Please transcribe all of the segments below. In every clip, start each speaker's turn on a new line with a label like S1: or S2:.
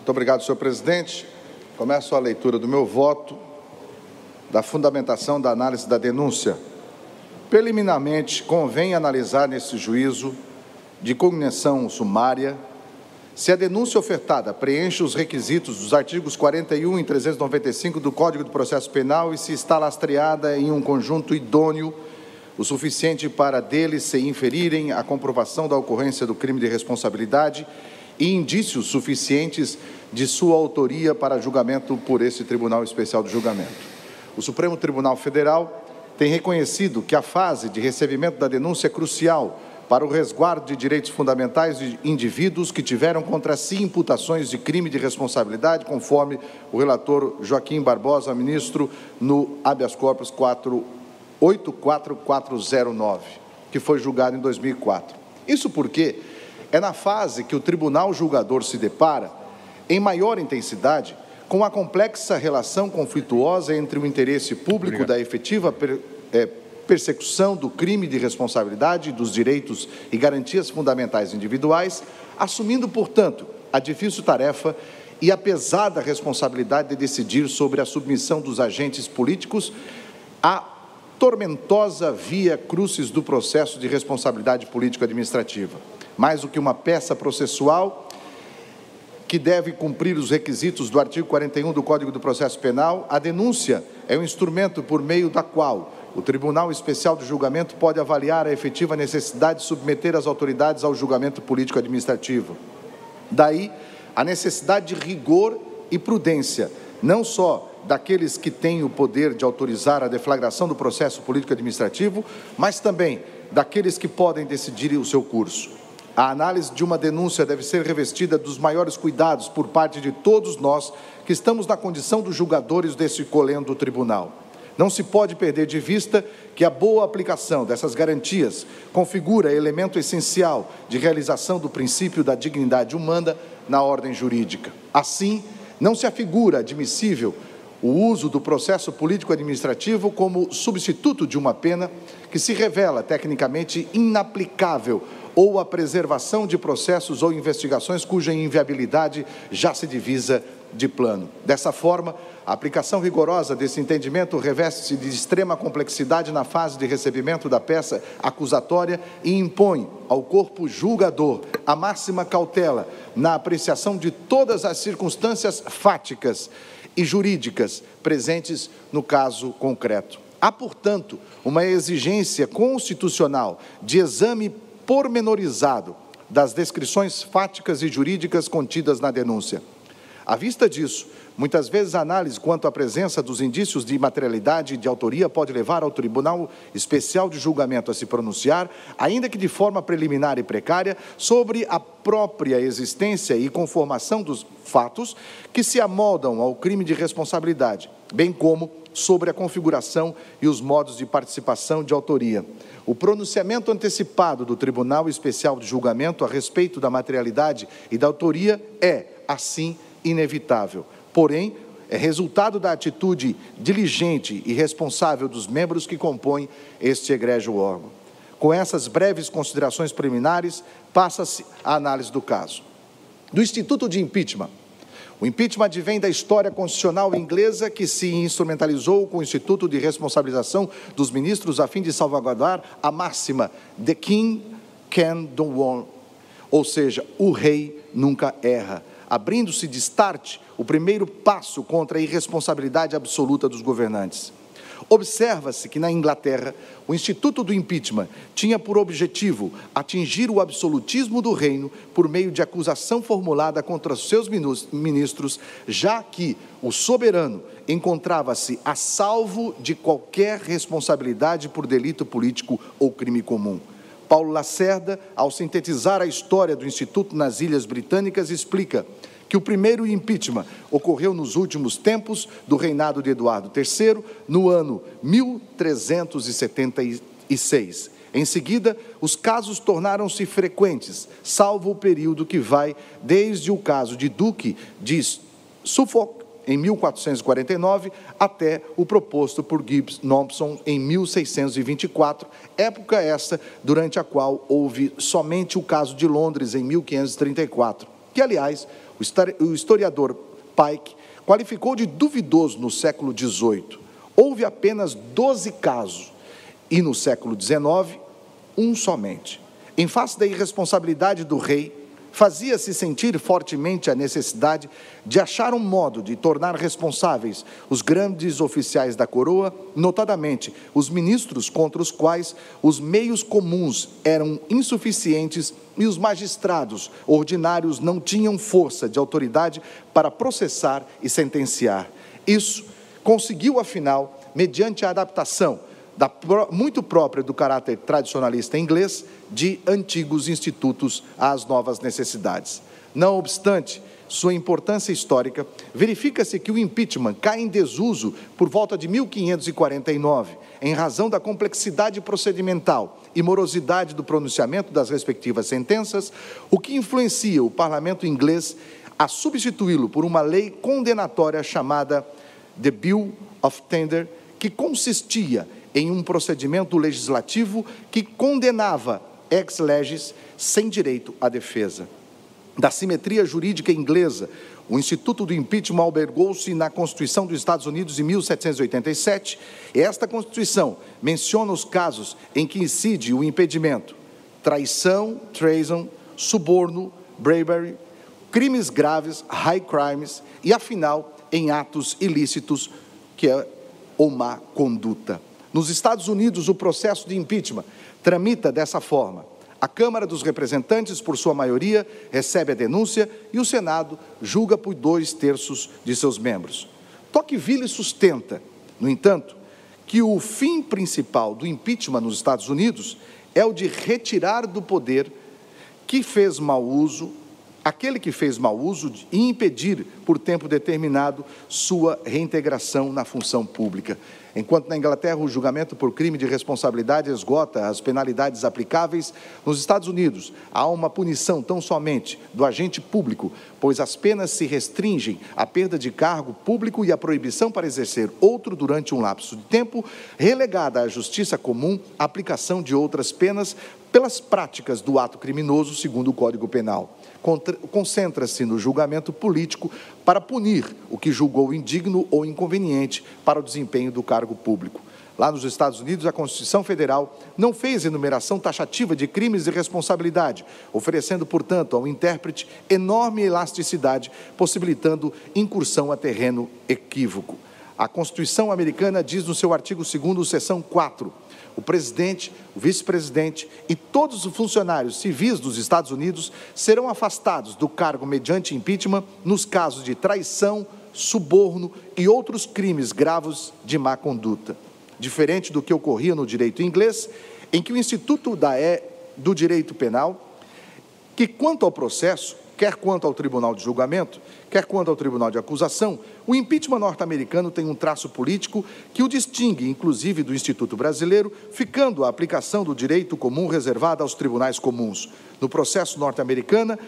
S1: Muito obrigado, senhor presidente. Começo a leitura do meu voto, da fundamentação da análise da denúncia. Preliminarmente, convém analisar nesse juízo de cognição sumária se a denúncia ofertada preenche os requisitos dos artigos 41 e 395 do Código de Processo Penal e se está lastreada em um conjunto idôneo o suficiente para deles se inferirem a comprovação da ocorrência do crime de responsabilidade e indícios suficientes de sua autoria para julgamento por esse Tribunal Especial de Julgamento. O Supremo Tribunal Federal tem reconhecido que a fase de recebimento da denúncia é crucial para o resguardo de direitos fundamentais de indivíduos que tiveram contra si imputações de crime de responsabilidade, conforme o relator Joaquim Barbosa, ministro, no habeas corpus 84409, que foi julgado em 2004. Isso porque é na fase que o tribunal julgador se depara, em maior intensidade, com a complexa relação conflituosa entre o interesse público da efetiva persecução do crime de responsabilidade dos direitos e garantias fundamentais individuais, assumindo, portanto, a difícil tarefa e a pesada responsabilidade de decidir sobre a submissão dos agentes políticos à tormentosa via crucis do processo de responsabilidade político-administrativa. Mais do que uma peça processual que deve cumprir os requisitos do artigo 41 do Código do Processo Penal, a denúncia é um instrumento por meio da qual o Tribunal Especial de Julgamento pode avaliar a efetiva necessidade de submeter as autoridades ao julgamento político-administrativo. Daí, a necessidade de rigor e prudência, não só daqueles que têm o poder de autorizar a deflagração do processo político-administrativo, mas também daqueles que podem decidir o seu curso. A análise de uma denúncia deve ser revestida dos maiores cuidados por parte de todos nós que estamos na condição dos julgadores desse colendo tribunal. Não se pode perder de vista que a boa aplicação dessas garantias configura elemento essencial de realização do princípio da dignidade humana na ordem jurídica. Assim, não se afigura admissível o uso do processo político-administrativo como substituto de uma pena que se revela tecnicamente inaplicável ou a preservação de processos ou investigações cuja inviabilidade já se divisa de plano. Dessa forma, a aplicação rigorosa desse entendimento reveste-se de extrema complexidade na fase de recebimento da peça acusatória e impõe ao corpo julgador a máxima cautela na apreciação de todas as circunstâncias fáticas e jurídicas presentes no caso concreto. Há, portanto, uma exigência constitucional de exame pormenorizado das descrições fáticas e jurídicas contidas na denúncia. À vista disso, muitas vezes a análise quanto à presença dos indícios de materialidade e de autoria pode levar ao Tribunal Especial de Julgamento a se pronunciar, ainda que de forma preliminar e precária, sobre a própria existência e conformação dos fatos que se amoldam ao crime de responsabilidade, bem como sobre a configuração e os modos de participação de autoria. O pronunciamento antecipado do Tribunal Especial de Julgamento a respeito da materialidade e da autoria é, assim, inevitável. Porém, é resultado da atitude diligente e responsável dos membros que compõem este egrégio órgão. Com essas breves considerações preliminares, passa-se a análise do caso. Do Instituto de Impeachment. O impeachment advém da história constitucional inglesa que se instrumentalizou com o Instituto de Responsabilização dos Ministros a fim de salvaguardar a máxima "The King can do wrong", ou seja, o rei nunca erra, abrindo-se de start o primeiro passo contra a irresponsabilidade absoluta dos governantes. Observa-se que na Inglaterra, o Instituto do Impeachment tinha por objetivo atingir o absolutismo do reino por meio de acusação formulada contra seus ministros, já que o soberano encontrava-se a salvo de qualquer responsabilidade por delito político ou crime comum. Paulo Lacerda, ao sintetizar a história do Instituto nas Ilhas Britânicas, explica que o primeiro impeachment ocorreu nos últimos tempos do reinado de Eduardo III, no ano 1376. Em seguida, os casos tornaram-se frequentes, salvo o período que vai desde o caso de Duque de Suffolk, em 1449, até o proposto por Gibbs Thompson em 1624, época essa durante a qual houve somente o caso de Londres, em 1534. que, aliás, o historiador Pike qualificou de duvidoso no século XVIII. Houve apenas 12 casos, e no século XIX, um somente. Em face da irresponsabilidade do rei, fazia-se sentir fortemente a necessidade de achar um modo de tornar responsáveis os grandes oficiais da coroa, notadamente os ministros contra os quais os meios comuns eram insuficientes e os magistrados ordinários não tinham força de autoridade para processar e sentenciar. Isso conseguiu, afinal, mediante a adaptação muito própria do caráter tradicionalista inglês, de antigos institutos às novas necessidades. Não obstante sua importância histórica, verifica-se que o impeachment cai em desuso por volta de 1549, em razão da complexidade procedimental e morosidade do pronunciamento das respectivas sentenças, o que influencia o parlamento inglês a substituí-lo por uma lei condenatória chamada The Bill of Tender, que consistia em um procedimento legislativo que condenava ex legis sem direito à defesa. Da simetria jurídica inglesa, o Instituto do Impeachment albergou-se na Constituição dos Estados Unidos em 1787, e esta Constituição menciona os casos em que incide o impedimento: traição, treason, suborno, bribery, crimes graves, high crimes, e, afinal, em atos ilícitos, que é ou má conduta. Nos Estados Unidos, o processo de impeachment tramita dessa forma: a Câmara dos Representantes, por sua maioria, recebe a denúncia e o Senado julga por 2/3 de seus membros. Tocqueville sustenta, no entanto, que o fim principal do impeachment nos Estados Unidos é o de retirar do poder aquele que fez mau uso e impedir, por tempo determinado, sua reintegração na função pública. Enquanto na Inglaterra o julgamento por crime de responsabilidade esgota as penalidades aplicáveis, nos Estados Unidos há uma punição tão somente do agente público, pois as penas se restringem à perda de cargo público e à proibição para exercer outro durante um lapso de tempo, relegada à justiça comum a aplicação de outras penas pelas práticas do ato criminoso, segundo o Código Penal. Concentra-se no julgamento político para punir o que julgou indigno ou inconveniente para o desempenho do cargo público. Lá nos Estados Unidos, a Constituição Federal não fez enumeração taxativa de crimes de responsabilidade, oferecendo, portanto, ao intérprete enorme elasticidade, possibilitando incursão a terreno equívoco. A Constituição americana diz no seu artigo 2º, seção 4, o presidente, o vice-presidente e todos os funcionários civis dos Estados Unidos serão afastados do cargo mediante impeachment nos casos de traição, suborno e outros crimes graves de má conduta. Diferente do que ocorria no direito inglês, em que o Instituto do Direito Penal, que quanto ao processo, quer quanto ao tribunal de julgamento, quer quanto ao tribunal de acusação, o impeachment norte-americano tem um traço político que o distingue, inclusive, do Instituto brasileiro, ficando a aplicação do direito comum reservada aos tribunais comuns. No processo norte-americano,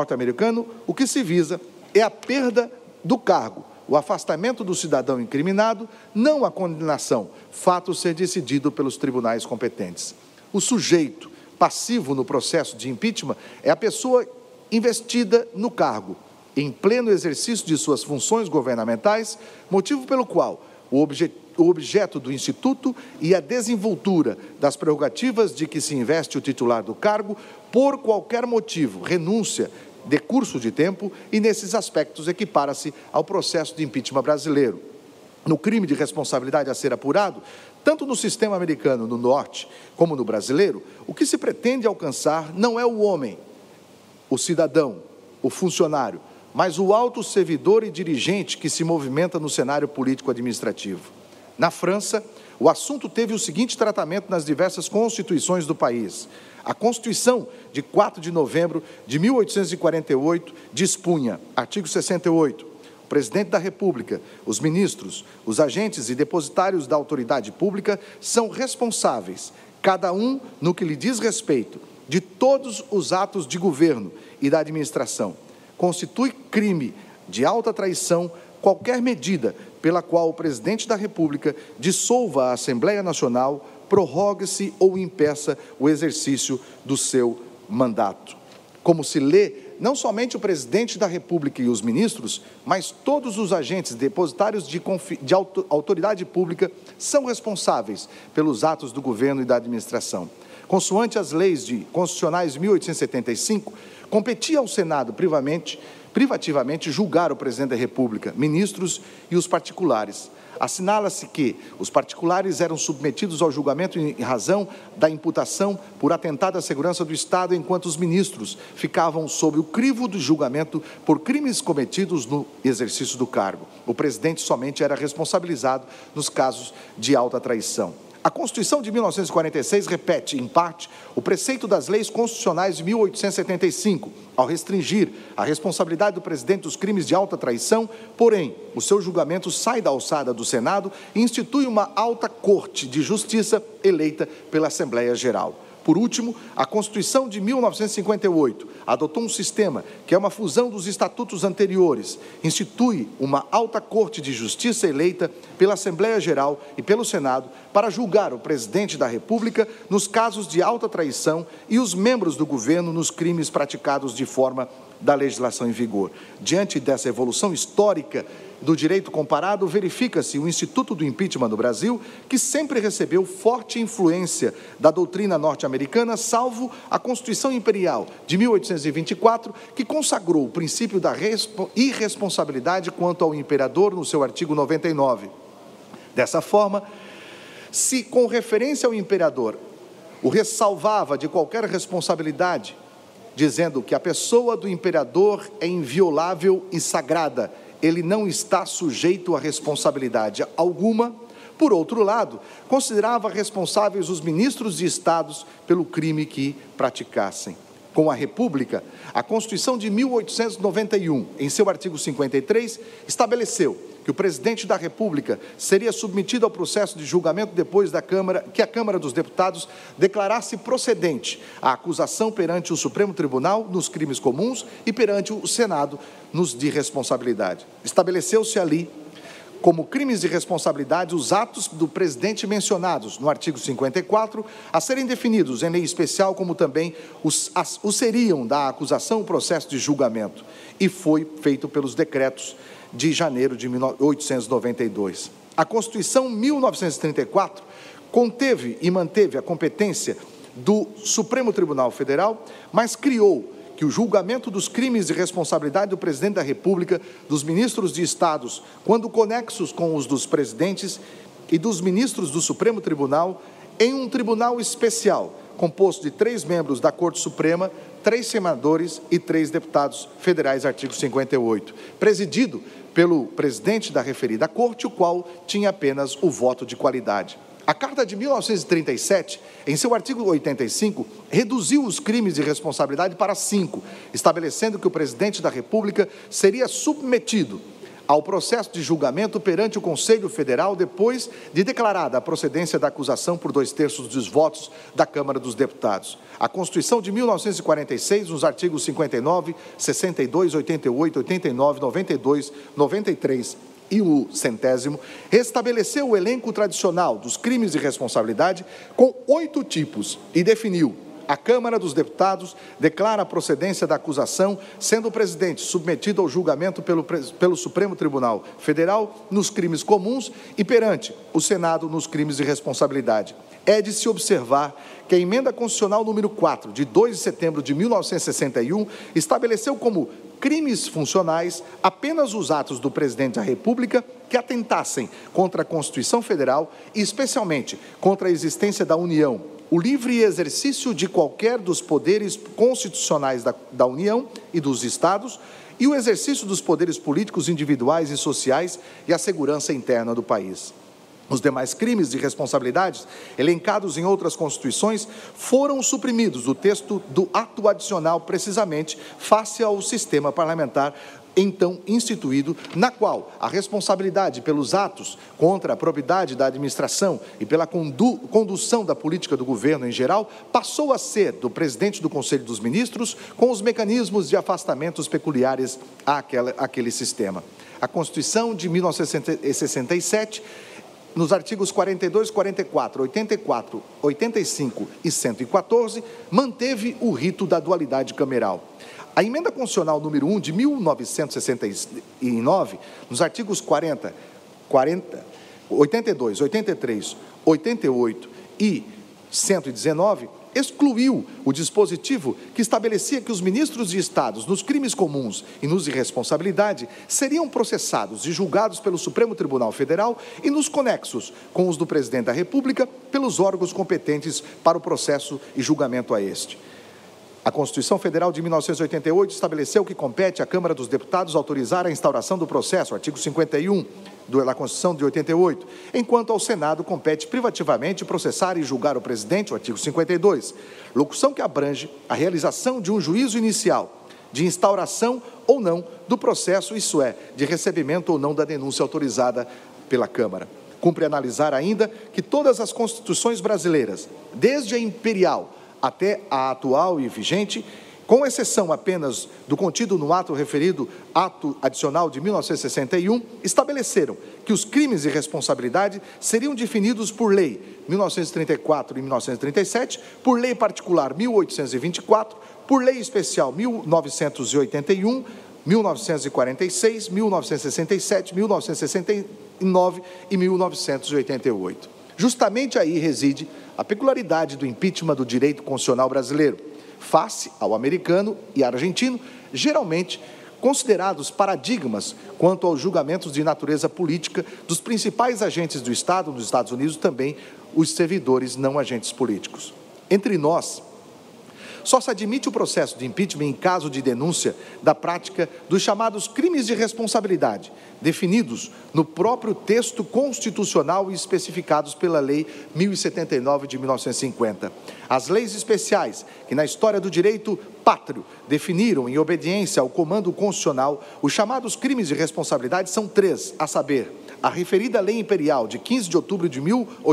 S1: o que se visa é a perda do cargo, o afastamento do cidadão incriminado, não a condenação, fato ser decidido pelos tribunais competentes. O sujeito passivo no processo de impeachment é a pessoa investida no cargo, em pleno exercício de suas funções governamentais, motivo pelo qual o objeto do Instituto e a desenvoltura das prerrogativas de que se investe o titular do cargo, por qualquer motivo, renúncia, decurso de tempo, e nesses aspectos equipara-se ao processo de impeachment brasileiro. No crime de responsabilidade a ser apurado, tanto no sistema americano no norte como no brasileiro, o que se pretende alcançar não é o homem, o cidadão, o funcionário, mas o alto servidor e dirigente que se movimenta no cenário político-administrativo. Na França, o assunto teve o seguinte tratamento nas diversas constituições do país. A Constituição de 4 de novembro de 1848 dispunha, artigo 68, o presidente da República, os ministros, os agentes e depositários da autoridade pública são responsáveis, cada um no que lhe diz respeito, de todos os atos de governo e da administração. Constitui crime de alta traição qualquer medida pela qual o presidente da República dissolva a Assembleia Nacional, prorrogue-se ou impeça o exercício do seu mandato. Como se lê não somente o presidente da República e os ministros, mas todos os agentes depositários de autoridade pública são responsáveis pelos atos do governo e da administração. Consoante as leis constitucionais de 1875, competia ao Senado privativamente julgar o presidente da República, ministros e os particulares. Assinala-se que os particulares eram submetidos ao julgamento em razão da imputação por atentado à segurança do Estado, enquanto os ministros ficavam sob o crivo do julgamento por crimes cometidos no exercício do cargo. O presidente somente era responsabilizado nos casos de alta traição. A Constituição de 1946 repete, em parte, o preceito das leis constitucionais de 1875, ao restringir a responsabilidade do presidente dos crimes de alta traição, porém, o seu julgamento sai da alçada do Senado e institui uma alta corte de justiça eleita pela Assembleia Geral. Por último, a Constituição de 1958 adotou um sistema que é uma fusão dos estatutos anteriores, institui uma alta corte de justiça eleita pela Assembleia Geral e pelo Senado para julgar o presidente da República nos casos de alta traição e os membros do governo nos crimes praticados de forma da legislação em vigor. Diante dessa evolução histórica do direito comparado, verifica-se o Instituto do Impeachment no Brasil, que sempre recebeu forte influência da doutrina norte-americana, salvo a Constituição Imperial de 1824, que consagrou o princípio da irresponsabilidade quanto ao imperador no seu artigo 99. Dessa forma, se com referência ao imperador o ressalvava de qualquer responsabilidade, dizendo que a pessoa do imperador é inviolável e sagrada, ele não está sujeito a responsabilidade alguma. Por outro lado, considerava responsáveis os ministros de estados pelo crime que praticassem. Com a República, a Constituição de 1891, em seu artigo 53, estabeleceu que o presidente da República seria submetido ao processo de julgamento depois que a Câmara dos Deputados declarasse procedente a acusação perante o Supremo Tribunal nos crimes comuns e perante o Senado nos de responsabilidade. Estabeleceu-se ali como crimes de responsabilidade os atos do presidente mencionados no artigo 54, a serem definidos em lei especial, como também os seriam da acusação o processo de julgamento, e foi feito pelos decretos de janeiro de 1892. A Constituição 1934 conteve e manteve a competência do Supremo Tribunal Federal, mas criou que o julgamento dos crimes de responsabilidade do presidente da República, dos ministros de estados, quando conexos com os dos presidentes e dos ministros do Supremo Tribunal, em um tribunal especial, composto de 3 membros da Corte Suprema, 3 senadores e 3 deputados federais, artigo 58, presidido pelo presidente da referida Corte, o qual tinha apenas o voto de qualidade. A Carta de 1937, em seu artigo 85, reduziu os crimes de responsabilidade para 5, estabelecendo que o presidente da República seria submetido ao processo de julgamento perante o Conselho Federal depois de declarada a procedência da acusação por 2/3 dos votos da Câmara dos Deputados. A Constituição de 1946, nos artigos 59, 62, 88, 89, 92, 93 e o 100º, restabeleceu o elenco tradicional dos crimes de responsabilidade com 8 tipos e definiu: a Câmara dos Deputados declara a procedência da acusação, sendo o presidente submetido ao julgamento pelo Supremo Tribunal Federal nos crimes comuns e perante o Senado nos crimes de responsabilidade. É de se observar que a Emenda Constitucional número 4, de 2 de setembro de 1961, estabeleceu como crimes funcionais apenas os atos do presidente da República que atentassem contra a Constituição Federal e, especialmente, contra a existência da União, o livre exercício de qualquer dos poderes constitucionais da União e dos Estados e o exercício dos poderes políticos individuais e sociais e a segurança interna do país. Os demais crimes de responsabilidade, elencados em outras constituições, foram suprimidos do texto do ato adicional, precisamente face ao sistema parlamentar então instituído, na qual a responsabilidade pelos atos contra a probidade da administração e pela condução da política do governo em geral passou a ser do presidente do Conselho dos Ministros, com os mecanismos de afastamentos peculiares àquele sistema. A Constituição de 1967, nos artigos 42, 44, 84, 85 e 114, manteve o rito da dualidade cameral. A emenda constitucional número 1 de 1969, nos artigos 82, 83, 88 e 119, excluiu o dispositivo que estabelecia que os ministros de Estados, nos crimes comuns e nos irresponsabilidade, seriam processados e julgados pelo Supremo Tribunal Federal e nos conexos com os do Presidente da República pelos órgãos competentes para o processo e julgamento a este. A Constituição Federal de 1988 estabeleceu que compete à Câmara dos Deputados autorizar a instauração do processo, artigo 51 da Constituição de 88, enquanto ao Senado compete privativamente processar e julgar o presidente, o artigo 52, locução que abrange a realização de um juízo inicial, de instauração ou não do processo, isso é, de recebimento ou não da denúncia autorizada pela Câmara. Cumpre analisar ainda que todas as constituições brasileiras, desde a imperial até a atual e vigente, com exceção apenas do contido no ato referido, ato adicional de 1961, estabeleceram que os crimes de responsabilidade seriam definidos por lei 1934 e 1937, por lei particular 1824, por lei especial 1981, 1946, 1967, 1969 e 1988. Justamente aí reside a peculiaridade do impeachment do direito constitucional brasileiro, face ao americano e argentino, geralmente considerados paradigmas quanto aos julgamentos de natureza política dos principais agentes do Estado, nos Estados Unidos também os servidores não agentes políticos. Entre nós, só se admite o processo de impeachment em caso de denúncia da prática dos chamados crimes de responsabilidade, definidos no próprio texto constitucional e especificados pela Lei 1079 de 1950. As leis especiais, que na história do direito pátrio definiram, em obediência ao comando constitucional, os chamados crimes de responsabilidade são 3, a saber, a referida Lei Imperial de 15 de outubro de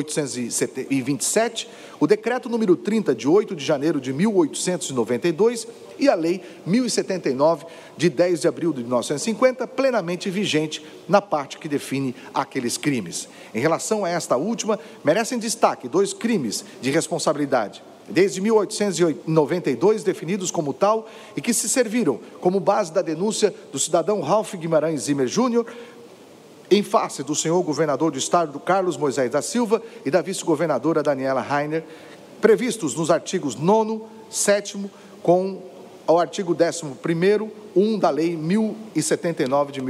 S1: 1827, o Decreto número 30 de 8 de janeiro de 1892 e a Lei 1079 de 10 de abril de 1950, plenamente vigente na parte que define aqueles crimes. Em relação a esta última, merecem destaque 2 crimes de responsabilidade, desde 1892 definidos como tal e que se serviram como base da denúncia do cidadão Ralph Guimarães Zimmer Jr., em face do senhor governador do estado, Carlos Moisés da Silva, e da vice-governadora Daniela Rainer, previstos nos artigos 9º, 7º, com o artigo 11º, 1 da Lei 1079 de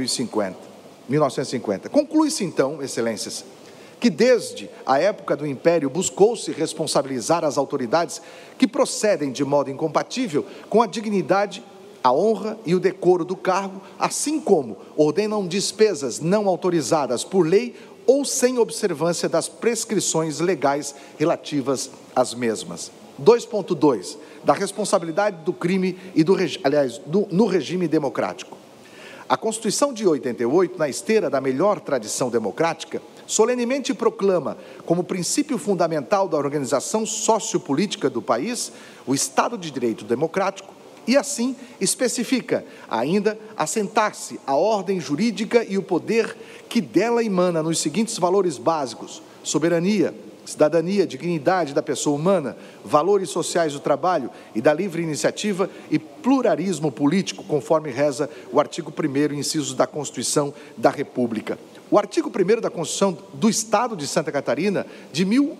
S1: 1950. Conclui-se, então, excelências, que desde a época do Império buscou-se responsabilizar as autoridades que procedem de modo incompatível com a dignidade, a honra e o decoro do cargo, assim como ordenam despesas não autorizadas por lei ou sem observância das prescrições legais relativas às mesmas. 2.2. Da responsabilidade do crime e no regime democrático. A Constituição de 88, na esteira da melhor tradição democrática, solenemente proclama como princípio fundamental da organização sociopolítica do país o Estado de Direito democrático, e assim especifica ainda assentar-se a ordem jurídica e o poder que dela emana nos seguintes valores básicos: soberania, cidadania, dignidade da pessoa humana, valores sociais do trabalho e da livre iniciativa e pluralismo político, conforme reza o artigo 1º, incisos da Constituição da República. O artigo 1º da Constituição do Estado de Santa Catarina, de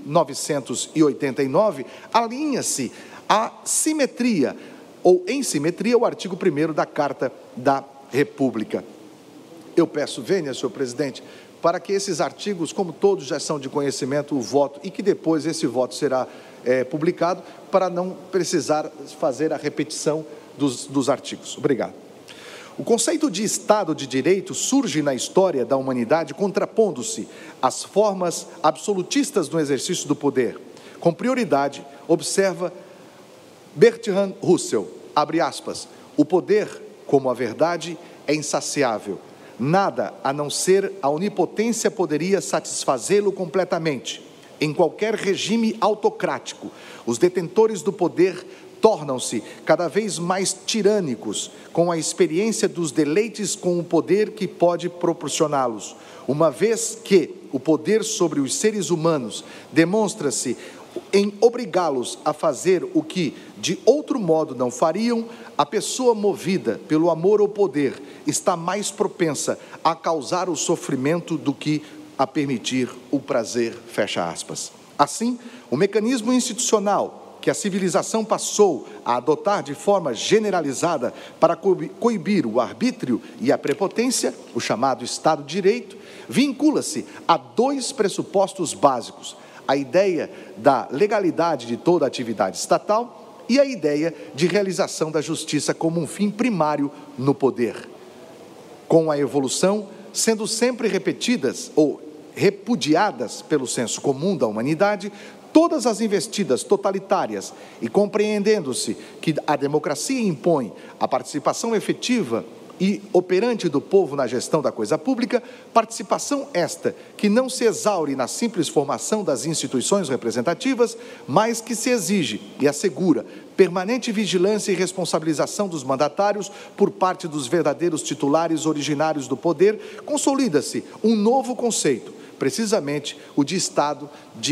S1: 1989, alinha-se à simetria, ou em simetria, o artigo 1º da Carta da República. Eu peço, vênia, senhor presidente, para que esses artigos, como todos já são de conhecimento, o voto, e que depois esse voto será publicado, para não precisar fazer a repetição dos artigos. Obrigado. O conceito de Estado de Direito surge na história da humanidade contrapondo-se às formas absolutistas no exercício do poder. Com prioridade, observa Bertrand Russell, abre aspas, o poder, como a verdade, é insaciável. Nada, a não ser a onipotência, poderia satisfazê-lo completamente. Em qualquer regime autocrático, os detentores do poder tornam-se cada vez mais tirânicos, com a experiência dos deleites com o poder que pode proporcioná-los, uma vez que o poder sobre os seres humanos demonstra-se em obrigá-los a fazer o que de outro modo não fariam, a pessoa movida pelo amor ao poder está mais propensa a causar o sofrimento do que a permitir o prazer, fecha aspas. Assim, o mecanismo institucional que a civilização passou a adotar de forma generalizada para coibir o arbítrio e a prepotência, o chamado Estado de Direito, vincula-se a dois pressupostos básicos: a ideia da legalidade de toda atividade estatal e a ideia de realização da justiça como um fim primário no poder. Com a evolução sendo sempre repetidas ou repudiadas pelo senso comum da humanidade, todas as investidas totalitárias e compreendendo-se que a democracia impõe a participação efetiva e operante do povo na gestão da coisa pública, participação esta que não se exaure na simples formação das instituições representativas, mas que se exige e assegura permanente vigilância e responsabilização dos mandatários por parte dos verdadeiros titulares originários do poder, consolida-se um novo conceito, precisamente o de Estado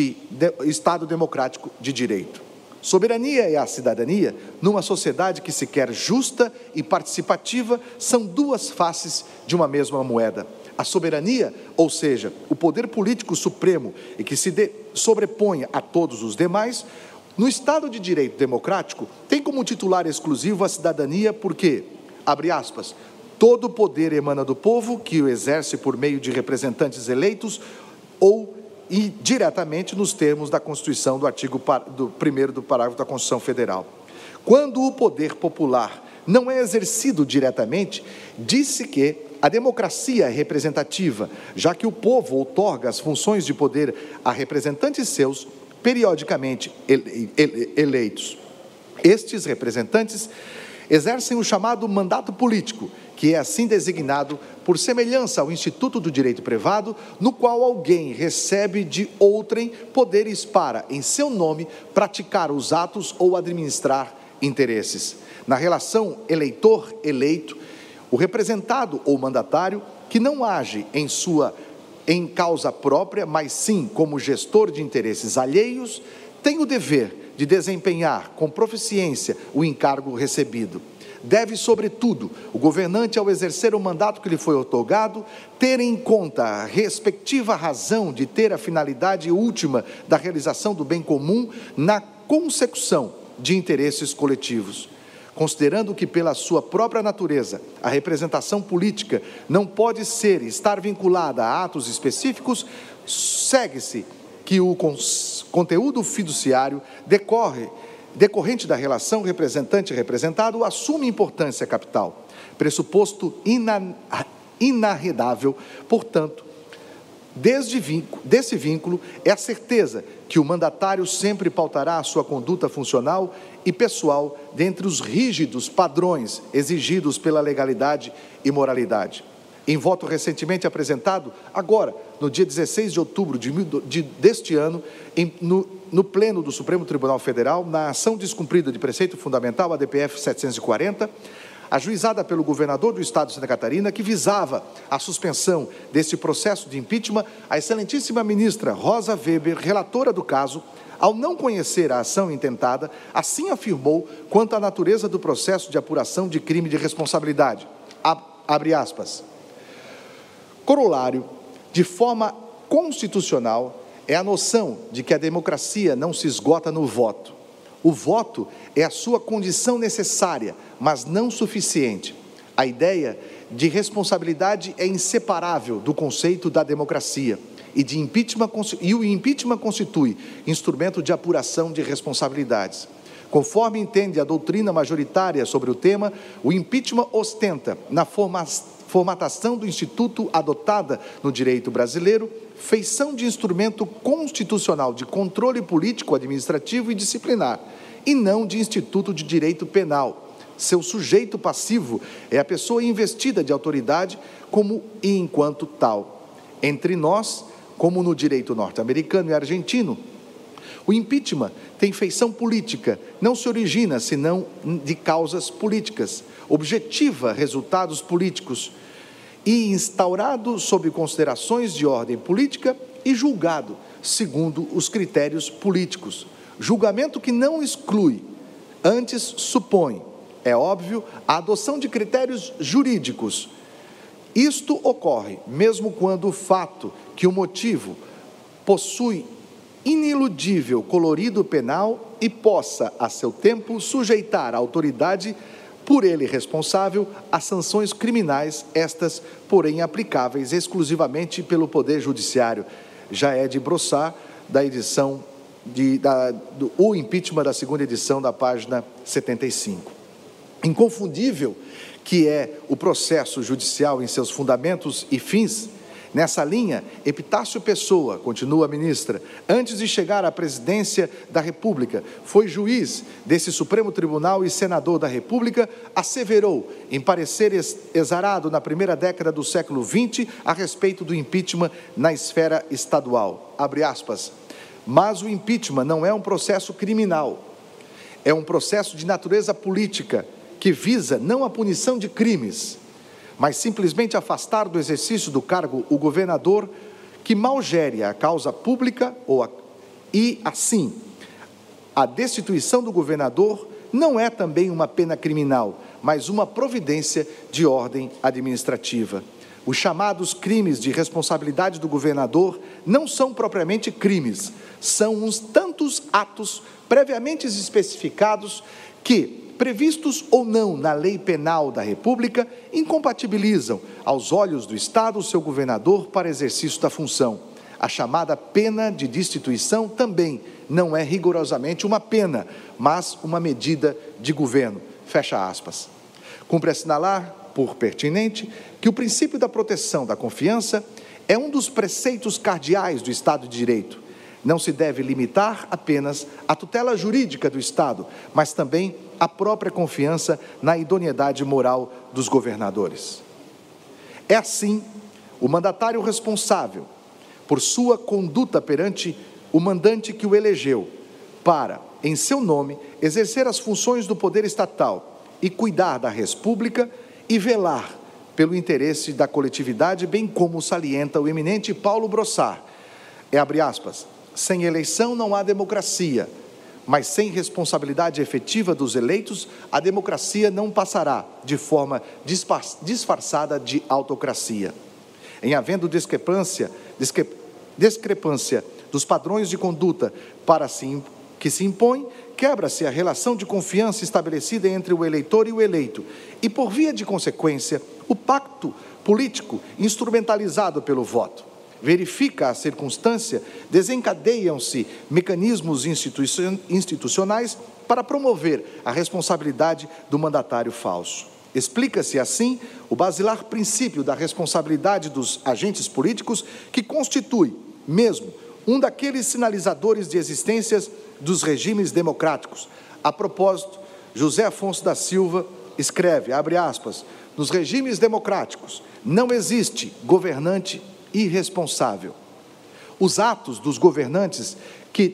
S1: democrático de direito. Soberania e a cidadania, numa sociedade que se quer justa e participativa, são duas faces de uma mesma moeda. A soberania, ou seja, o poder político supremo e que se sobrepõe a todos os demais, no Estado de Direito democrático, tem como titular exclusivo a cidadania porque, abre aspas, todo o poder emana do povo, que o exerce por meio de representantes eleitos ou e diretamente nos termos da Constituição, do artigo 1º do parágrafo da Constituição Federal. Quando o poder popular não é exercido diretamente, diz-se que a democracia é representativa, já que o povo outorga as funções de poder a representantes seus, periodicamente eleitos. Estes representantes exercem o chamado mandato político, que é assim designado por semelhança ao Instituto do Direito Privado, no qual alguém recebe de outrem poderes para, em seu nome, praticar os atos ou administrar interesses. Na relação eleitor-eleito, o representado ou mandatário, que não age em causa própria, mas sim como gestor de interesses alheios, tem o dever de desempenhar com proficiência o encargo recebido. Deve, sobretudo, o governante, ao exercer o mandato que lhe foi outorgado, ter em conta a respectiva razão de ter a finalidade última da realização do bem comum na consecução de interesses coletivos. Considerando que, pela sua própria natureza, a representação política não pode estar vinculada a atos específicos, segue-se que o conteúdo fiduciário decorrente da relação representante-representado assume importância capital, pressuposto inarredável. Portanto, desse vínculo é a certeza que o mandatário sempre pautará a sua conduta funcional e pessoal dentre os rígidos padrões exigidos pela legalidade e moralidade. Em voto recentemente apresentado, agora, no dia 16 de outubro deste ano, no Pleno do Supremo Tribunal Federal, na ação descumprida de preceito fundamental, ADPF 740, ajuizada pelo governador do Estado de Santa Catarina, que visava a suspensão desse processo de impeachment, a excelentíssima ministra Rosa Weber, relatora do caso, ao não conhecer a ação intentada, assim afirmou quanto à natureza do processo de apuração de crime de responsabilidade. Abre aspas. Corolário, de forma constitucional, é a noção de que a democracia não se esgota no voto. O voto é a sua condição necessária, mas não suficiente. A ideia de responsabilidade é inseparável do conceito da democracia e o impeachment constitui instrumento de apuração de responsabilidades. Conforme entende a doutrina majoritária sobre o tema, o impeachment ostenta, na formatação do instituto adotada no direito brasileiro, feição de instrumento constitucional de controle político, administrativo e disciplinar, e não de instituto de direito penal. Seu sujeito passivo é a pessoa investida de autoridade como e enquanto tal. Entre nós, como no direito norte-americano e argentino, o impeachment tem feição política, não se origina senão de causas políticas, objetiva resultados políticos, e instaurado sob considerações de ordem política, e julgado segundo os critérios políticos. Julgamento que não exclui, antes supõe, é óbvio, a adoção de critérios jurídicos. Isto ocorre mesmo quando o fato que o motivo possui iniludível colorido penal e possa, a seu tempo, sujeitar a autoridade por ele responsável a sanções criminais, estas, porém, aplicáveis exclusivamente pelo Poder Judiciário. Já é de Brossard, da edição, o impeachment da segunda edição, da página 75. Inconfundível que é o processo judicial em seus fundamentos e fins. Nessa linha, Epitácio Pessoa, continua a ministra, antes de chegar à presidência da República, foi juiz desse Supremo Tribunal e senador da República, asseverou, em parecer exarado na primeira década do século XX, a respeito do impeachment na esfera estadual. Abre aspas. Mas o impeachment não é um processo criminal, é um processo de natureza política, que visa não a punição de crimes, mas simplesmente afastar do exercício do cargo o governador que mal gere a causa pública e, assim, a destituição do governador não é também uma pena criminal, mas uma providência de ordem administrativa. Os chamados crimes de responsabilidade do governador não são propriamente crimes, são uns tantos atos previamente especificados que, previstos ou não na lei penal da República, incompatibilizam, aos olhos do Estado, o seu governador para exercício da função. A chamada pena de destituição também não é rigorosamente uma pena, mas uma medida de governo. Fecha aspas. Cumpre assinalar, por pertinente, que o princípio da proteção da confiança é um dos preceitos cardeais do Estado de Direito. Não se deve limitar apenas à tutela jurídica do Estado, mas também à própria confiança na idoneidade moral dos governadores. É assim, o mandatário responsável por sua conduta perante o mandante que o elegeu, para, em seu nome, exercer as funções do poder estatal e cuidar da res pública e velar pelo interesse da coletividade, bem como salienta o eminente Paulo Brossard. Abre aspas. Sem eleição não há democracia, mas sem responsabilidade efetiva dos eleitos, a democracia não passará de forma disfarçada de autocracia. Em havendo discrepância dos padrões de conduta que se impõe, quebra-se a relação de confiança estabelecida entre o eleitor e o eleito, e por via de consequência, o pacto político instrumentalizado pelo voto. Verifica a circunstância, desencadeiam-se mecanismos institucionais para promover a responsabilidade do mandatário falso. Explica-se assim o basilar princípio da responsabilidade dos agentes políticos, que constitui, mesmo, um daqueles sinalizadores de existências dos regimes democráticos. A propósito, José Afonso da Silva escreve, abre aspas, nos regimes democráticos não existe governante irresponsável. Os atos dos governantes que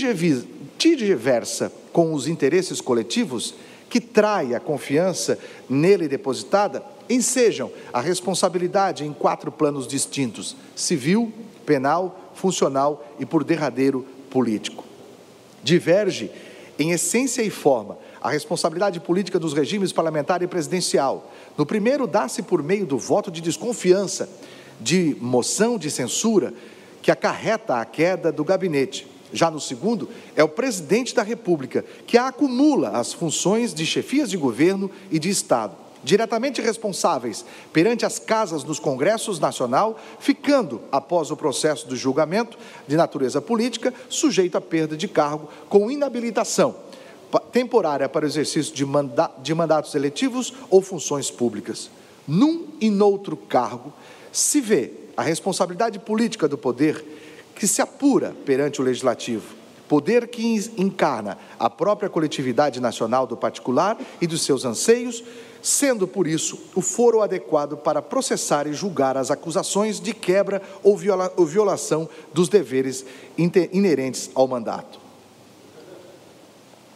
S1: tergiversa com os interesses coletivos, que trai a confiança nele depositada, ensejam a responsabilidade em 4 planos distintos: civil, penal, funcional e, por derradeiro, político. Diverge, em essência e forma, a responsabilidade política dos regimes parlamentar e presidencial. No primeiro, dá-se por meio do voto de desconfiança, de moção de censura, que acarreta a queda do gabinete. Já no segundo, é o presidente da República, que acumula as funções de chefias de governo e de Estado, diretamente responsáveis perante as casas dos Congressos Nacional, ficando, após o processo do julgamento de natureza política, sujeito à perda de cargo com inabilitação temporária para o exercício de mandatos eletivos ou funções públicas. Num e noutro cargo, se vê a responsabilidade política do poder que se apura perante o legislativo, poder que encarna a própria coletividade nacional do particular e dos seus anseios, sendo, por isso, o foro adequado para processar e julgar as acusações de quebra ou violação dos deveres inerentes ao mandato.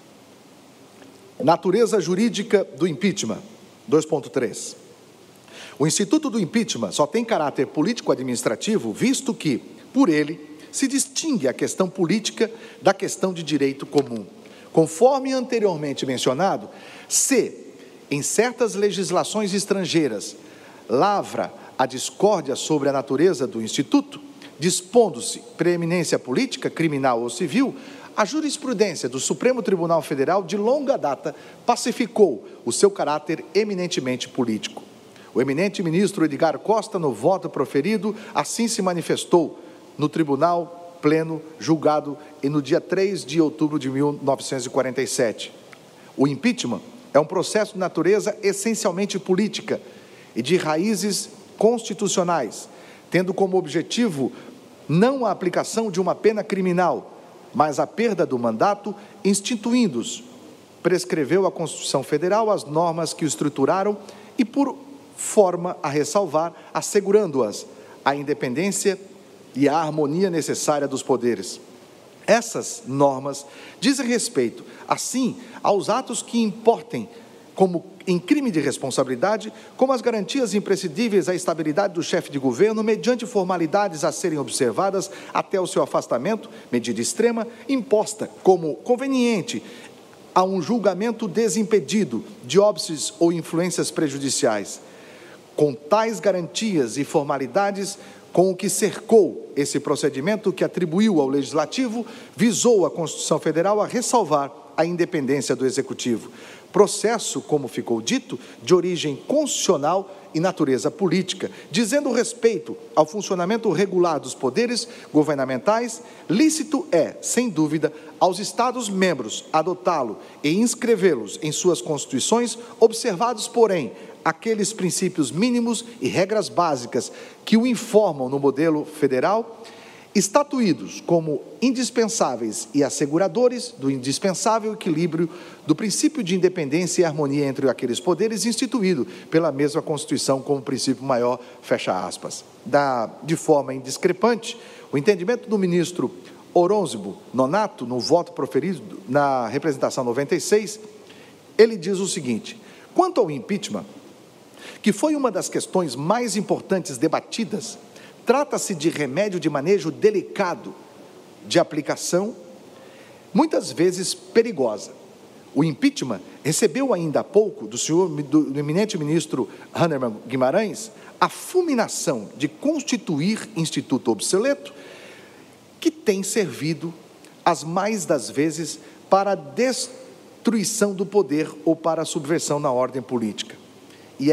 S1: Natureza jurídica do impeachment, 2.3. O instituto do impeachment só tem caráter político-administrativo, visto que, por ele, se distingue a questão política da questão de direito comum. Conforme anteriormente mencionado, se, em certas legislações estrangeiras, lavra a discórdia sobre a natureza do instituto, dispondo-se preeminência política, criminal ou civil, a jurisprudência do Supremo Tribunal Federal, de longa data, pacificou o seu caráter eminentemente político. O eminente ministro Edgar Costa, no voto proferido, assim se manifestou no Tribunal Pleno, julgado no dia 3 de outubro de 1947. O impeachment é um processo de natureza essencialmente política e de raízes constitucionais, tendo como objetivo não a aplicação de uma pena criminal, mas a perda do mandato, instituindo-os. Prescreveu a Constituição Federal as normas que o estruturaram e, por forma a ressalvar, assegurando-as a independência e a harmonia necessária dos poderes. Essas normas dizem respeito, assim, aos atos que importem como em crime de responsabilidade, como as garantias imprescindíveis à estabilidade do chefe de governo, mediante formalidades a serem observadas até o seu afastamento, medida extrema, imposta como conveniente a um julgamento desimpedido de óbices ou influências prejudiciais. Com tais garantias e formalidades, com o que cercou esse procedimento que atribuiu ao Legislativo, visou a Constituição Federal a ressalvar a independência do Executivo. Processo, como ficou dito, de origem constitucional e natureza política, dizendo respeito ao funcionamento regular dos poderes governamentais, lícito é, sem dúvida, aos Estados-membros adotá-lo e inscrevê-los em suas constituições, observados, porém, aqueles princípios mínimos e regras básicas que o informam no modelo federal, estatuídos como indispensáveis e asseguradores do indispensável equilíbrio do princípio de independência e harmonia entre aqueles poderes, instituído pela mesma Constituição como princípio maior, fecha aspas. De forma indiscrepante, o entendimento do ministro Orônzibo Nonato, no voto proferido na representação 96, ele diz o seguinte: quanto ao impeachment, que foi uma das questões mais importantes debatidas, trata-se de remédio de manejo delicado, de aplicação, muitas vezes perigosa. O impeachment recebeu ainda há pouco do eminente ministro Hahnemann Guimarães a fulminação de constituir instituto obsoleto, que tem servido, as mais das vezes, para a destruição do poder ou para a subversão na ordem política. E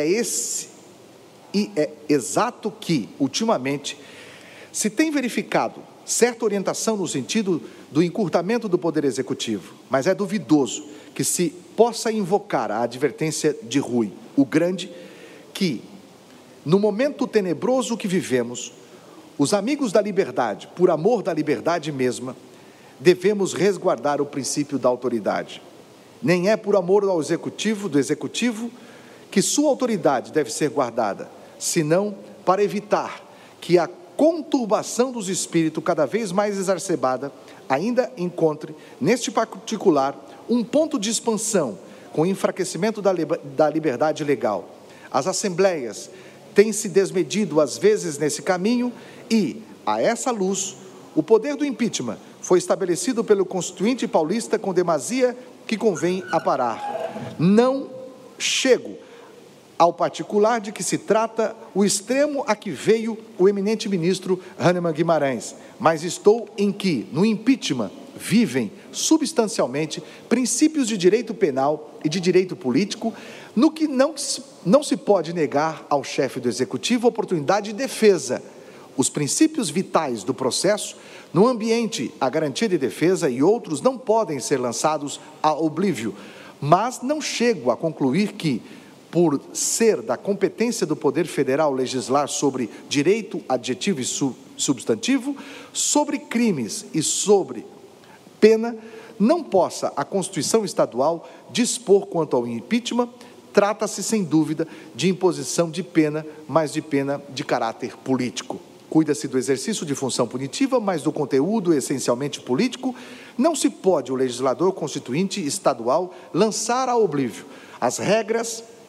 S1: é exato que, ultimamente, se tem verificado certa orientação no sentido do encurtamento do poder executivo, mas é duvidoso que se possa invocar a advertência de Rui, o Grande, que, no momento tenebroso que vivemos, os amigos da liberdade, por amor da liberdade mesma, devemos resguardar o princípio da autoridade. Nem é por amor do executivo, que sua autoridade deve ser guardada, senão para evitar que a conturbação dos espíritos, cada vez mais exacerbada, ainda encontre, neste particular, um ponto de expansão, com o enfraquecimento da liberdade legal. As assembleias têm se desmedido, às vezes, nesse caminho e, a essa luz, o poder do impeachment foi estabelecido pelo Constituinte Paulista com demasia que convém aparar. Não chego ao particular de que se trata o extremo a que veio o eminente ministro Hahnemann Guimarães, mas estou em que, no impeachment, vivem substancialmente princípios de direito penal e de direito político, no que não se pode negar ao chefe do executivo oportunidade de defesa. Os princípios vitais do processo, no ambiente, a garantia de defesa e outros não podem ser lançados ao oblívio, mas não chego a concluir que, por ser da competência do Poder Federal legislar sobre direito adjetivo e substantivo, sobre crimes e sobre pena, não possa a Constituição Estadual dispor quanto ao impeachment. Trata-se, sem dúvida, de imposição de pena, mas de pena de caráter político. Cuida-se do exercício de função punitiva, mas do conteúdo essencialmente político. Não se pode o legislador constituinte estadual lançar ao oblívio as regras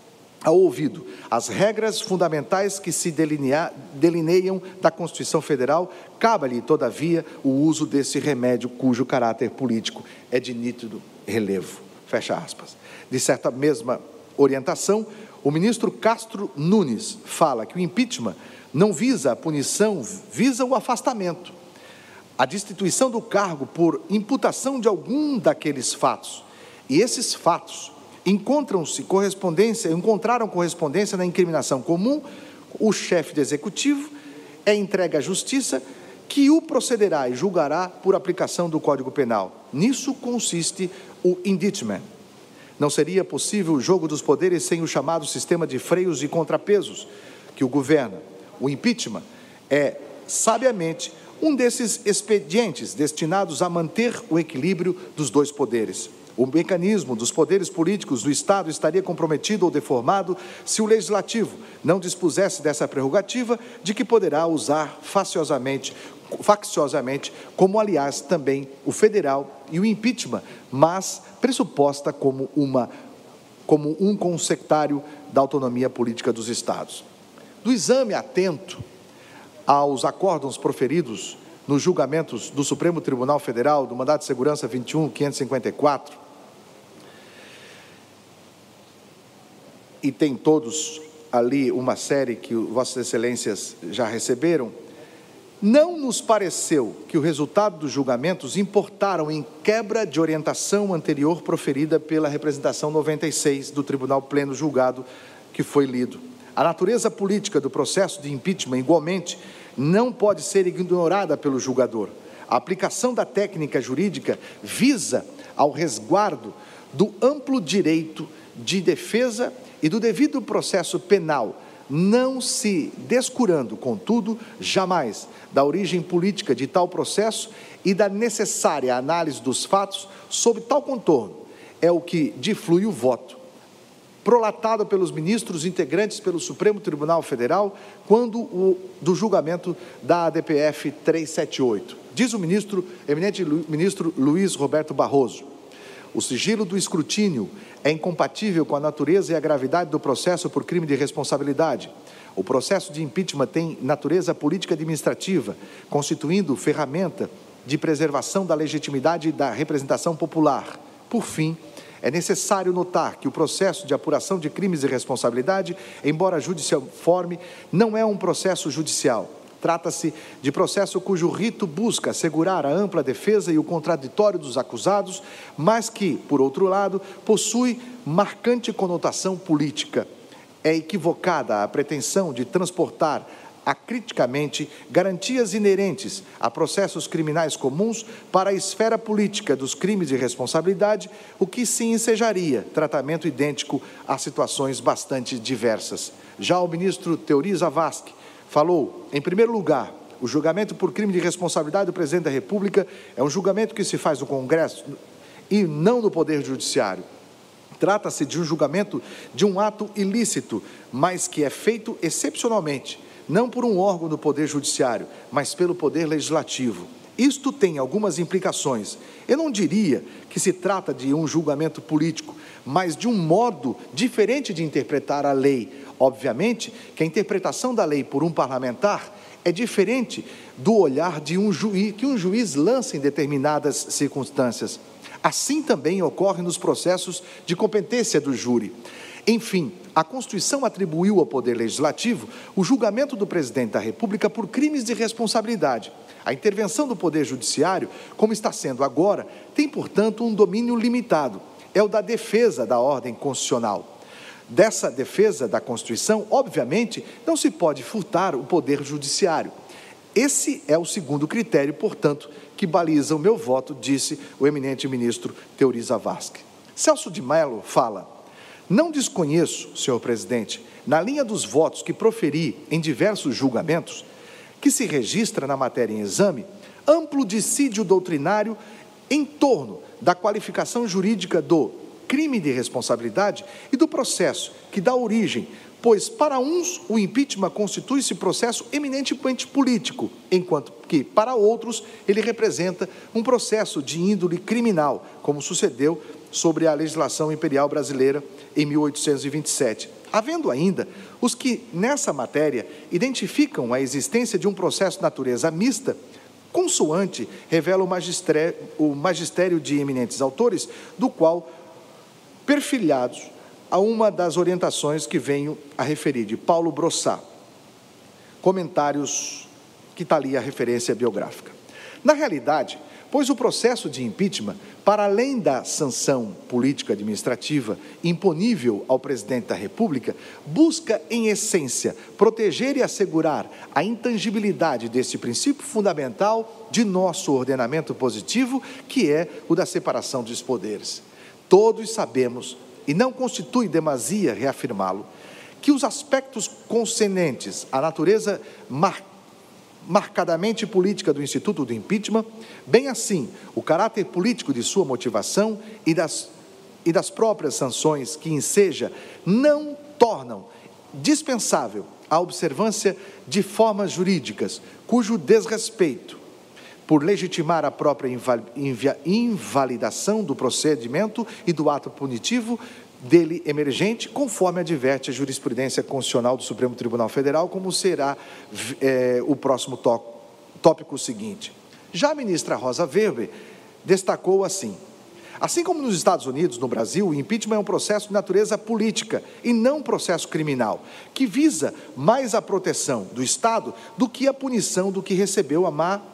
S1: ao ouvido as regras fundamentais que se delineiam da Constituição Federal, cabe-lhe, todavia, o uso desse remédio cujo caráter político é de nítido relevo. Fecha aspas. De certa mesma orientação, o ministro Castro Nunes fala que o impeachment não visa a punição, visa o afastamento, a destituição do cargo por imputação de algum daqueles fatos. E esses fatos encontraram correspondência na incriminação comum. O chefe do executivo é entregue à justiça, que o procederá e julgará por aplicação do Código Penal. Nisso consiste o indictment. Não seria possível o jogo dos poderes sem o chamado sistema de freios e contrapesos que o governa. O impeachment é, sabiamente, um desses expedientes destinados a manter o equilíbrio dos dois poderes. O mecanismo dos poderes políticos do Estado estaria comprometido ou deformado se o Legislativo não dispusesse dessa prerrogativa, de que poderá usar facciosamente, como, aliás, também o federal e o impeachment, mas pressuposta como um consectário da autonomia política dos Estados. Do exame atento aos acórdãos proferidos nos julgamentos do Supremo Tribunal Federal, do Mandado de Segurança 21.554, e tem todos ali uma série que Vossas Excelências já receberam, não nos pareceu que o resultado dos julgamentos importaram em quebra de orientação anterior proferida pela representação 96 do Tribunal Pleno julgado que foi lido. A natureza política do processo de impeachment, igualmente, não pode ser ignorada pelo julgador. A aplicação da técnica jurídica visa ao resguardo do amplo direito de defesa e do devido processo penal, não se descurando, contudo, jamais da origem política de tal processo e da necessária análise dos fatos sob tal contorno. É o que diflui o voto prolatado pelos ministros integrantes pelo Supremo Tribunal Federal do julgamento da ADPF 378. Diz o eminente ministro Luiz Roberto Barroso: o sigilo do escrutínio é incompatível com a natureza e a gravidade do processo por crime de responsabilidade. O processo de impeachment tem natureza política-administrativa, constituindo ferramenta de preservação da legitimidade e da representação popular. Por fim, é necessário notar que o processo de apuração de crimes de responsabilidade, embora judicialforme, não é um processo judicial. Trata-se de processo cujo rito busca assegurar a ampla defesa e o contraditório dos acusados, mas que, por outro lado, possui marcante conotação política. É equivocada a pretensão de transportar acriticamente garantias inerentes a processos criminais comuns para a esfera política dos crimes de responsabilidade, o que se ensejaria tratamento idêntico a situações bastante diversas. Já o ministro Teori Zavascki falou: em primeiro lugar, o julgamento por crime de responsabilidade do Presidente da República é um julgamento que se faz no Congresso e não no Poder Judiciário. Trata-se de um julgamento de um ato ilícito, mas que é feito excepcionalmente, não por um órgão do Poder Judiciário, mas pelo Poder Legislativo. Isto tem algumas implicações. Eu não diria que se trata de um julgamento político, mas de um modo diferente de interpretar a lei. Obviamente que a interpretação da lei por um parlamentar é diferente do olhar de um juiz, que um juiz lança em determinadas circunstâncias. Assim também ocorre nos processos de competência do júri. Enfim, a Constituição atribuiu ao Poder Legislativo o julgamento do Presidente da República por crimes de responsabilidade. A intervenção do Poder Judiciário, como está sendo agora, tem, portanto, um domínio limitado. É o da defesa da ordem constitucional. Dessa defesa da Constituição, obviamente, não se pode furtar o Poder Judiciário. Esse é o segundo critério, portanto, que baliza o meu voto, disse o eminente ministro Teori Zavascki. Celso de Mello fala: não desconheço, senhor presidente, na linha dos votos que proferi em diversos julgamentos, que se registra na matéria em exame, amplo dissídio doutrinário em torno da qualificação jurídica do crime de responsabilidade e do processo que dá origem, pois para uns o impeachment constitui-se processo eminentemente político, enquanto que para outros ele representa um processo de índole criminal, como sucedeu sobre a legislação imperial brasileira em 1827. havendo ainda os que, nessa matéria, identificam a existência de um processo de natureza mista, consoante revela o magistério de eminentes autores, do qual perfilhados a uma das orientações que venho a referir, de Paulo Brossat. Comentários que está ali a referência biográfica. Na realidade, pois o processo de impeachment, para além da sanção política administrativa imponível ao presidente da República, busca, em essência, proteger e assegurar a intangibilidade deste princípio fundamental de nosso ordenamento positivo, que é o da separação dos poderes. Todos sabemos, e não constitui demasia reafirmá-lo, que os aspectos concernentes à natureza marcadamente política do Instituto do Impeachment, bem assim o caráter político de sua motivação e das próprias sanções que enseja, não tornam dispensável a observância de formas jurídicas, cujo desrespeito, por legitimar a própria invalidação do procedimento e do ato punitivo dele emergente, conforme adverte a jurisprudência constitucional do Supremo Tribunal Federal, como será o próximo tópico seguinte. Já a ministra Rosa Weber destacou assim: assim como nos Estados Unidos, no Brasil, o impeachment é um processo de natureza política e não um processo criminal, que visa mais a proteção do Estado do que a punição do que recebeu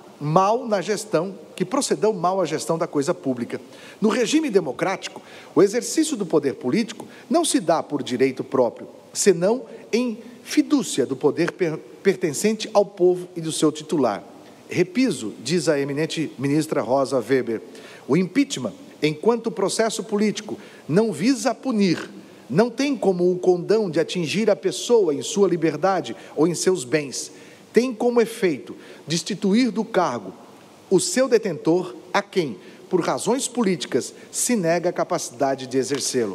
S1: mal na gestão, que procedeu mal à gestão da coisa pública. No regime democrático, o exercício do poder político não se dá por direito próprio, senão em fidúcia do poder pertencente ao povo e do seu titular. Repiso, diz a eminente ministra Rosa Weber, o impeachment, enquanto processo político, não visa punir, não tem como o condão de atingir a pessoa em sua liberdade ou em seus bens, tem como efeito destituir do cargo o seu detentor a quem, por razões políticas, se nega a capacidade de exercê-lo.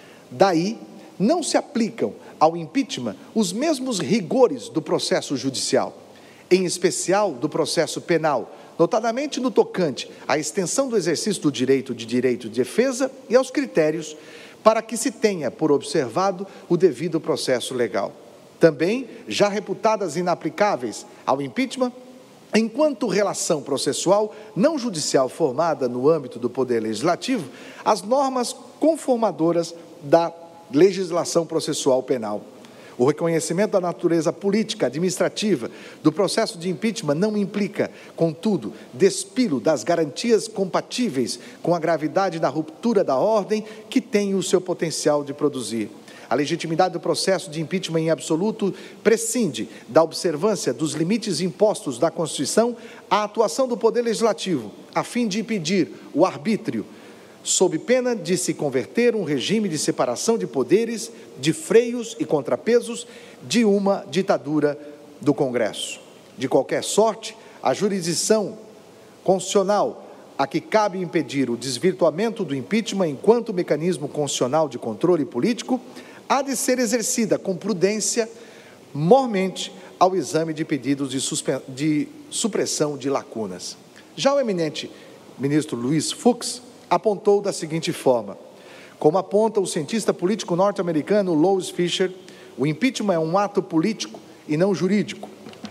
S1: Daí, não se aplicam ao impeachment os mesmos rigores do processo judicial, em especial do processo penal, notadamente no tocante à extensão do exercício do direito de defesa e aos critérios para que se tenha por observado o devido processo legal. Também, já reputadas inaplicáveis ao impeachment, enquanto relação processual não judicial formada no âmbito do Poder Legislativo, as normas conformadoras da legislação processual penal. O reconhecimento da natureza política, administrativa do processo de impeachment não implica, contudo, despilo das garantias compatíveis com a gravidade da ruptura da ordem que tem o seu potencial de produzir. A legitimidade do processo de impeachment em absoluto prescinde da observância dos limites impostos da Constituição à atuação do Poder Legislativo, a fim de impedir o arbítrio, sob pena de se converter um regime de separação de poderes, de freios e contrapesos de uma ditadura do Congresso. De qualquer sorte, a jurisdição constitucional a que cabe impedir o desvirtuamento do impeachment enquanto mecanismo constitucional de controle político há de ser exercida com prudência, mormente, ao exame de pedidos de supressão de lacunas. Já o eminente ministro Luiz Fux apontou da seguinte forma: como aponta o cientista político norte-americano Louis Fisher, o impeachment é um ato político e não jurídico.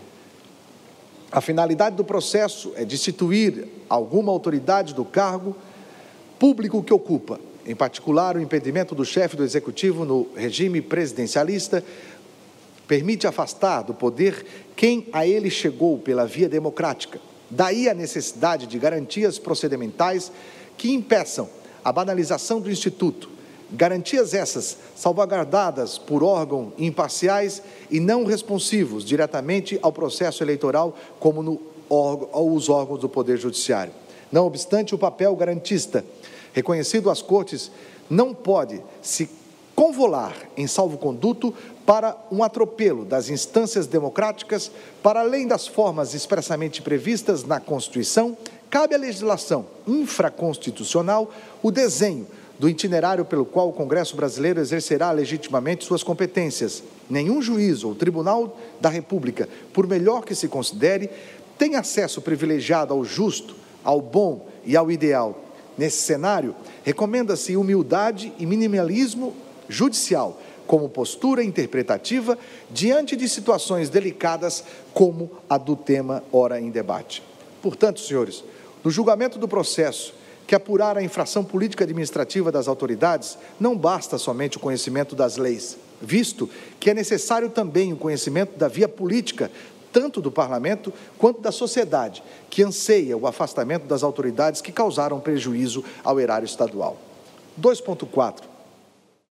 S1: A finalidade do processo é destituir alguma autoridade do cargo público que ocupa, em particular o impedimento do chefe do executivo no regime presidencialista permite afastar do poder quem a ele chegou pela via democrática. Daí a necessidade de garantias procedimentais que impeçam a banalização do Instituto, garantias essas salvaguardadas por órgãos imparciais e não responsivos diretamente ao processo eleitoral, como os órgãos do Poder Judiciário. Não obstante, o papel garantista reconhecido às Cortes não pode se convolar em salvo-conduto para um atropelo das instâncias democráticas, para além das formas expressamente previstas na Constituição. Cabe à legislação infraconstitucional o desenho do itinerário pelo qual o Congresso brasileiro exercerá legitimamente suas competências. Nenhum juiz ou tribunal da República, por melhor que se considere, tem acesso privilegiado ao justo, ao bom e ao ideal. Nesse cenário, recomenda-se humildade e minimalismo judicial como postura interpretativa diante de situações delicadas como a do tema ora em debate. Portanto, senhores, no julgamento do processo que apurar a infração política administrativa das autoridades, não basta somente o conhecimento das leis, visto que é necessário também o conhecimento da via política, tanto do Parlamento quanto da sociedade, que anseia o afastamento das autoridades que causaram prejuízo ao erário estadual. 2.4.